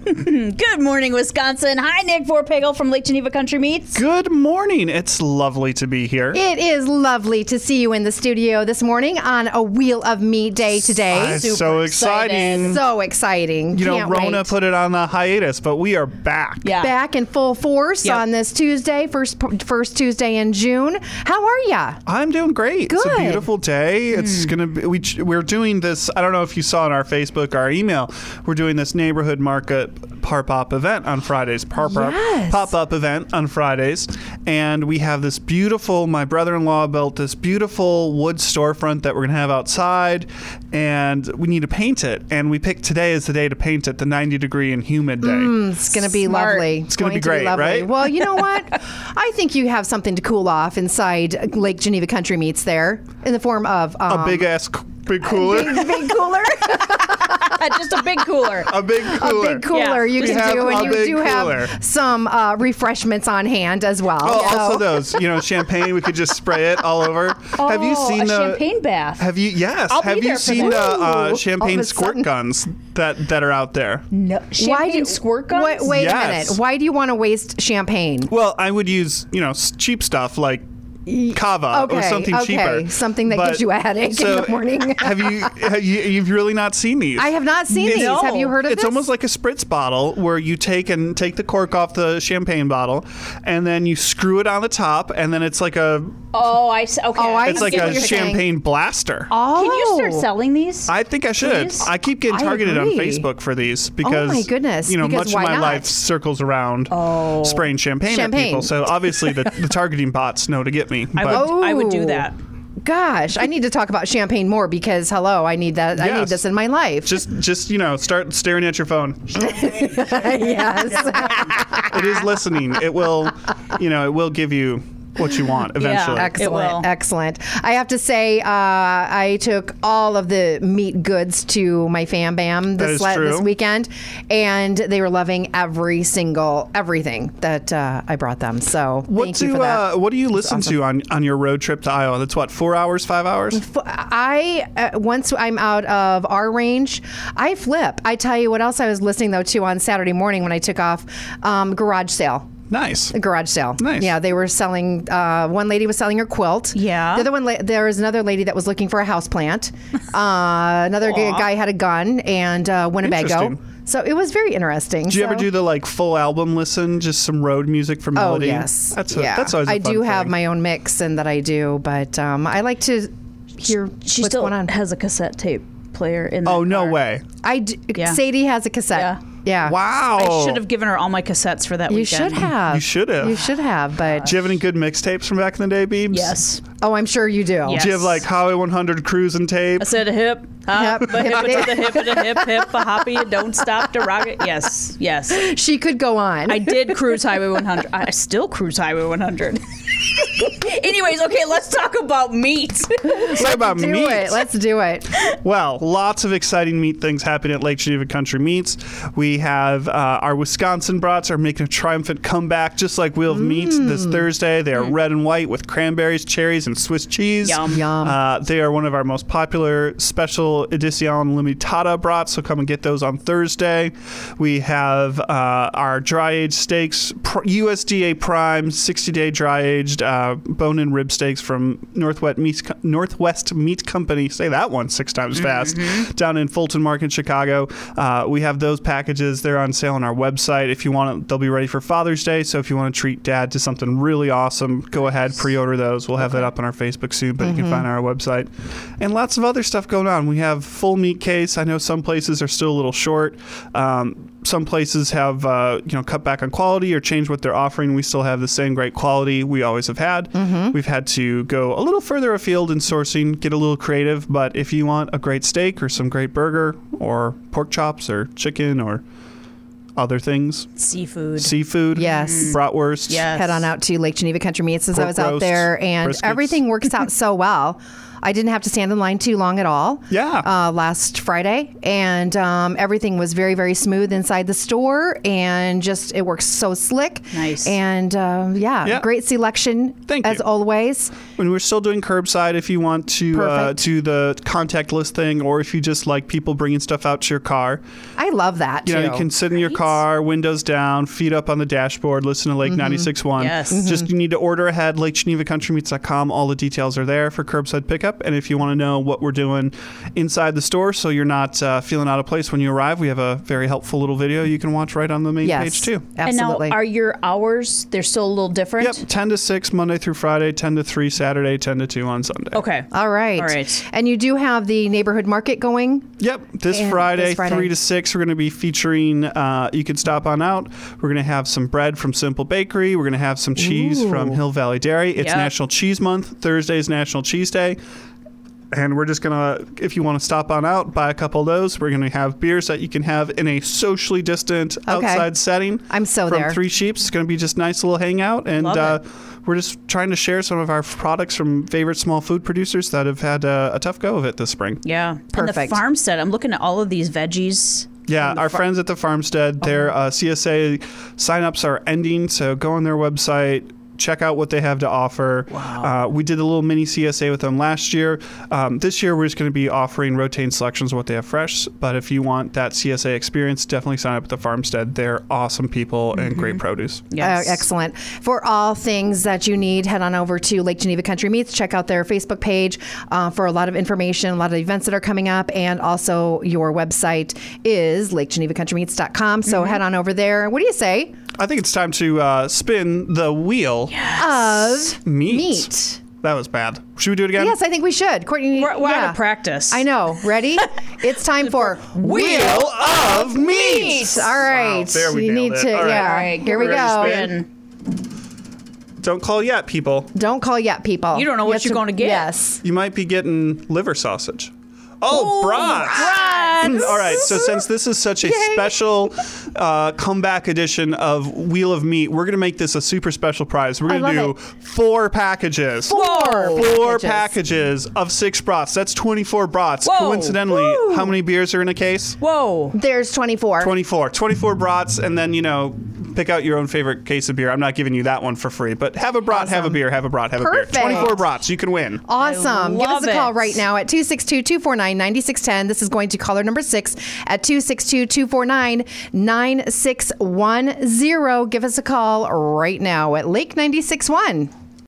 Good morning, Wisconsin. Hi, Nick Vorpagel from Lake Geneva Country Meats. Good morning. It's lovely to be here. It is lovely to see you in the studio this morning on a Wheel of Meat day today. It's so exciting. So exciting. You know, Can't Rona wait. put it on the hiatus, but we are back. Yeah. Back in full force on this Tuesday, first Tuesday in June. How are ya? I'm doing great. It's a Good. beautiful day. It's gonna be. We're doing this. I don't know if you saw on our Facebook, our email. We're doing this neighborhood market pop-up event on Fridays. Yes. Pop-up event on Fridays, and we have this beautiful. My brother-in-law built this beautiful wood storefront that we're gonna have outside, and we need to paint it. And we picked today as the day to paint it, the 90-degree and humid day. It's going to be Smart. lovely. It's gonna be to great, lovely. right? Well, you know what? I think you have something to cool off inside Lake Geneva Country Meats there in the form of A big cooler. big cooler. Just a big cooler. A big cooler. A big cooler Yeah. you We can have do, a and you big do cooler. have some refreshments on hand as well. Oh, So- also those, champagne. We could just spray it all over. Have you seen a the champagne bath? Have you? Yes. I'll be have you there for seen that. the Ooh. All champagne of a squirt sudden. guns that are out there? No. Champagne squirt guns? Wait Yes. a minute. Why do you want to waste champagne? Well, I would use cheap stuff like Cava or something cheaper. Something that But- gives you a headache in the morning. have you've really not seen these? I have not seen these. No. Have you heard of It's this? almost like a spritz bottle where you take the cork off the champagne bottle, and then you screw it on the top, and then it's like a Oh, I see. Okay. Oh, I it's like get a what you're saying. champagne blaster. Oh. Can you start selling these? I think I should. Please? I keep getting I targeted on agree. Facebook for these because, my goodness, because much of why my not? life circles around spraying champagne at people. So obviously the targeting bots know to get me. But I would do Oh. that. Gosh, I need to talk about champagne more because hello, I need that. I need Yes. this in my life. just start staring at your phone. Yes. It is listening. It will, it will give you what you want eventually. will. Excellent. Excellent. I have to say, I took all of the meat goods to my Fam Bam That is true. this weekend, and they were loving everything that I brought them. So thank you for that. What do you listen to on your road trip to Iowa? That's what, 4 hours, 5 hours? Once I'm out of our range, I flip. I tell you what else I was listening though to on Saturday morning when I took off, garage sale. Nice. A garage sale. Nice. Yeah, they were selling. One lady was selling her quilt. Yeah. The other one, there was another lady that was looking for a house plant. Another guy had a gun and Winnebago. Interesting. So it was very interesting. Do you ever do the full album listen, just some road music for Oh melody? yes. That's always I a fun do have thing. my own mix and that I do, but I like to hear She what's still going on. has a cassette tape player in. Oh, that no car. way. Yeah. Sadie has a cassette. Yeah. Yeah. Wow. I should have given her all my cassettes for that You weekend. should have. You should have. You should have, but Do you have any good mixtapes from back in the day, Beebs? Yes. oh, I'm sure you do. Yeah. Do you have Highway 100 cruising tape? I said a hip, hop, Hip, a hip, hip, to the hip, to the hip, hip, a hoppy, don't stop to rock it. Yes, yes. She could go on. I did cruise Highway 100. I still cruise Highway 100. Anyways, okay, let's talk about meat. Let's talk about do meat. it. Let's do it. Well, lots of exciting meat things happening at Lake Geneva Country Meats. We have our Wisconsin brats are making a triumphant comeback, just like Wheel of Meat this Thursday. They are red and white with cranberries, cherries, and Swiss cheese. Yum. Yum. They are one of our most popular special edition limitada brats, so come and get those on Thursday. We have our dry-aged steaks, USDA Prime, 60-day dry-aged bone-in rib steaks from Northwest Meat Company. Say that one 6 times fast. Down in Fulton Market, Chicago. We have those packages. They're on sale on our website. If you want it, they'll be ready for Father's Day, so if you want to treat Dad to something really awesome, go ahead, pre-order those. We'll have that up on our Facebook soon, but you can find it on our website. And lots of other stuff going on. We have full meat case. I know some places are still a little short. Some places have cut back on quality or changed what they're offering. We still have the same great quality we always have had. We've had to go a little further afield in sourcing, get a little creative, but if you want a great steak or some great burger or pork chops or chicken or other things, seafood, Yes. bratwurst, Yes. Head on out to Lake Geneva Country Meats as I Pork was out roast, there, and briskets. everything works out so well. I didn't have to stand in line too long at all. Yeah. Last Friday, and everything was very, very smooth inside the store, and just it works so slick. Nice. And Yeah. great selection. Thank as you. always. And we're still doing curbside if you want to Perfect. do the contactless thing, or if you just like people bringing stuff out to your car. I love that You too. know, you can sit in your car, windows down, feet up on the dashboard, listen to Lake 96.1. Yes. Just you need to order ahead, LakeGenevaCountryMeats.com. All the details are there for curbside pickup. And if you want to know what we're doing inside the store so you're not feeling out of place when you arrive, we have a very helpful little video you can watch right on the main Yes, page too. absolutely. And now, are your hours, they're still a little different? Yep, 10 to 6 Monday through Friday, 10 to 3 Saturday, 10 to 2 on Sunday. Okay. All right. All right. And you do have the neighborhood market going. Yep, this And Friday, this Friday. 3 to 6, we're going to be featuring, you can stop on out. We're going to have some bread from Simple Bakery. We're going to have some cheese from Hill Valley Dairy. It's Yep. National Cheese Month. Thursday is National Cheese Day. And we're just going to, if you want to stop on out, buy a couple of those. We're going to have beers that you can have in a socially distant outside setting. I'm so from there. Three Sheeps. It's going to be just nice little hangout. And Love we're just trying to share some of our products from favorite small food producers that have had a tough go of it this spring. Yeah. And the Perfect. farmstead, I'm looking at all of these veggies. Yeah, our friends at the Farmstead, their CSA signups are ending, so go on their website, check out what they have to offer. Wow. We did a little mini CSA with them last year. This year, we're just going to be offering rotating selections of what they have fresh. But if you want that CSA experience, definitely sign up at the Farmstead. They're awesome people and great produce. Yes. Excellent. For all things that you need, head on over to Lake Geneva Country Meats. Check out their Facebook page for a lot of information, a lot of events that are coming up, and also your website is LakeGenevaCountryMeats.com. So head on over there. What do you say? I think it's time to spin the wheel Of meat. That was bad. Should we do it again? Yes, I think we should. Courtney, We're out of practice. I know. Ready? It's time for Wheel of Meat. All right. Wow, there we you nailed need it. to. All right. Yeah. All right, Here we ready to go. spin? And Don't call yet, people. Don't call yet, people. You don't know what have you're gonna get. Yes. You might be getting liver sausage. Oh, brats! All right, so since this is such a special comeback edition of Wheel of Meat, we're going to make this a super special prize. We're I going to do love 4 packages. Four packages of 6 brats. That's 24 brats. Whoa. Coincidentally, how many beers are in a case? Whoa. There's 24. 24 brats, and then, pick out your own favorite case of beer. I'm not giving you that one for free, but have a brat, have a beer, have a brat, have Perfect. a beer. 24 brats, you can win. Awesome. Give us love a call it. right now at 262-249-9610. This is going to caller number 6 at 262-249-9610. Give us a call right now at Lake 96.1.